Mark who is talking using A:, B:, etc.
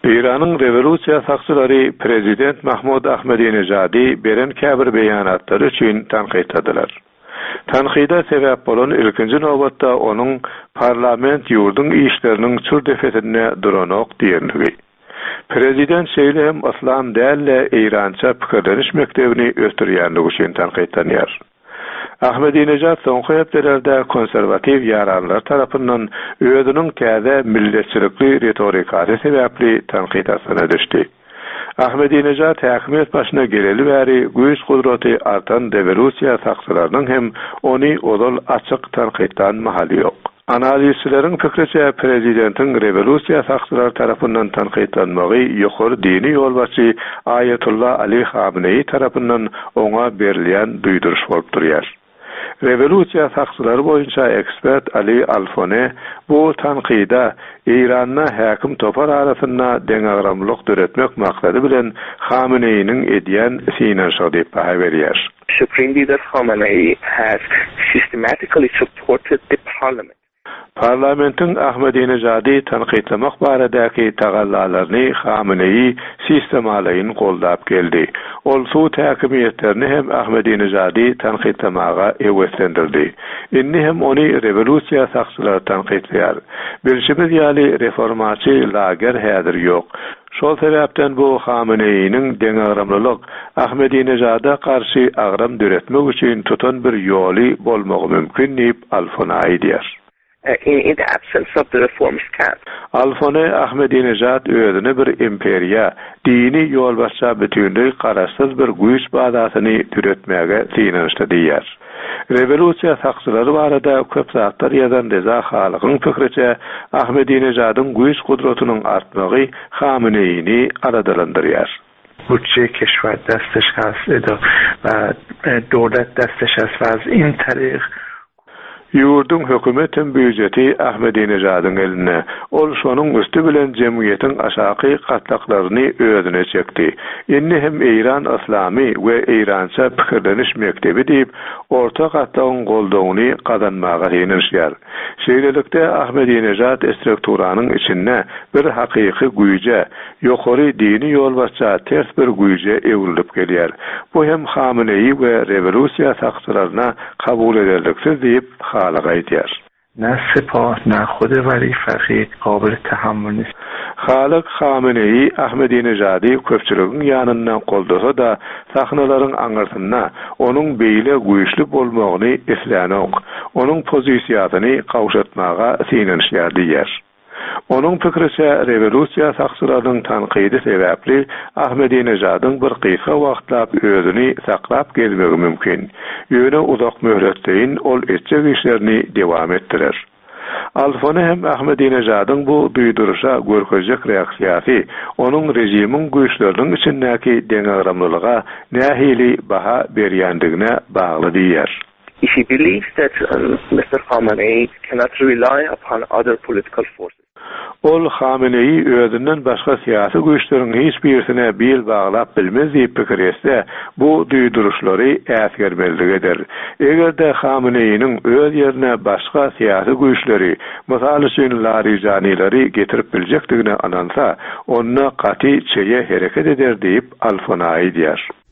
A: İran'ın revolüsiya saksıları Prezident Mahmud Ahmadinejadi beren käbir beýanatları üçin tanqytladylar. Tanqyda sebäp bolan ilkinji nowbatda onuň parlament ýurdun işleriniň çürdefetine duranok diýenligi. Prezident Seýlem Aslan dälle Eýrança pikirleniş mektebini ösdürýänligi üçin tanqytlanýar. Ahmadinejad soňky hepdelerde konservativ ýaranlar tarapyndan özüniň täze milletçilikli retorikasy sebäpli tanqydasyna düşdi. Ahmadinejad häkimet başyna geleli bäri güýç gudraty artan revolüsiya saksılarynyň hem ony odal açyk tanqytdan mahaly ýok. Analizçilerin fikriçe prezidentiň revolüsiya saksılary tarapyndan tanqytlanmagy ýokary dini ýolbaşçy Ayetullah Ali Khamenei tarapyndan oňa berilýän duýduruş bolup durýar. Revolüsiya saksılary boýunça ekspert Ali Alfone bu tanqyda İranna häkim topar arasynda deňagramlyk döretmek maksady bilen Khamenei'nin edýän synanşygy diýip baha berýär.
B: Supreme Leader Khamenei has systematically supported the parliament.
A: Parlamentin Ahmadinejadi tanqytlamak baradaki tagallalaryny Khamenei sistemalaryny goldap geldi. Ol suw häkimetlerini hem Ahmadinejadi tanqytlamaga ewetlendirdi. Inni hem ony revolüsiya saksylary tanqytlaýar. Bilşimiz ýaly reformaçy lager häzir ýok. Şol sebäpden bu Khamenei'nin deňagramlylyk Ahmadinejada karşı agram döretmek üçin tutan bir ýoly bolmagy mümkin diýip Alfonay diýär.
B: In the absence of the reformist camp.
A: Alfone Ahmadinejad özüne bir imperiya, dini ýolbaşça bütünlük garaşsyz bir güýç badasyny türetmäge synanyşdy diýär. Revolüsiya saksylary barada köp zatlar ýazan Reza Halygyň fikriçe Ahmadinejad'ın güýç gudratynyň artmagy Khamenei'ni aradalandyrýar.
C: بودجه کشور دستش هست و دولت دستش هست و از این طریق
A: Ýurdun hökümetin büdjeti Ahmadinejad'ın eline, ol şonuň üstü bilen jemgyýetiň aşaky gatlaklaryny özüne çekdi. Inni hem Eýran Islamy we Eýrança pikirleniş mektebi diýip orta gatlagyň goldagyny kazanmaga ýeňişýär. Şeýlelikde Ahmadinejad strukturanyň içinde bir hakyky güýje, ýokary dini ýolbaşça ters bir güýje ewrilip gelýär. Bu hem Khamenei we revolüsiya saksılaryna kabul edildiksiz diýip خالق
C: نه سپاه نه خود ولی فقیه قابل تحمل نیست.
A: Halyk Khamenei Ahmadinejadi köpçüligiň ýanyndan goldasa da sahnalaryň aňyrsyna onuň beýle güýçli bolmagyny islenok, onuň pozisiýasyny gawşatmaga synanşýar diýär. Onuň pikriçe revolüsiya saksılarynyň tanqydy sebäpli Ahmadinejad'yň bir kıysa wagtlap özüni saklap gelmegi mümkin. Ýöne uzak möhletdeýin ol etjek işlerini dewam etdirer. Alfone hem Ahmadinejad'yň bu duýduruşa görkezjek reaksiýasy onuň rejimiň güýçleriniň içindäki deňagramlylyga nähili baha berýändigine bagly diýär.
B: He believes that Mr. Khamenei cannot rely upon other political forces.
A: Ol Khamenei özünden başga siyasi güýçleriň hiç birisine bil baglap bilmez diýip pikir etse, bu duýduruşlary äsgermezlik eder. Egerde Khamenei'nin öz ýerine başga siyasi güýçleri, mysal üçin Larijanileri getirip biljekdigine anansa, onna gaty çeýe hereket eder diýip Alfonay diýär.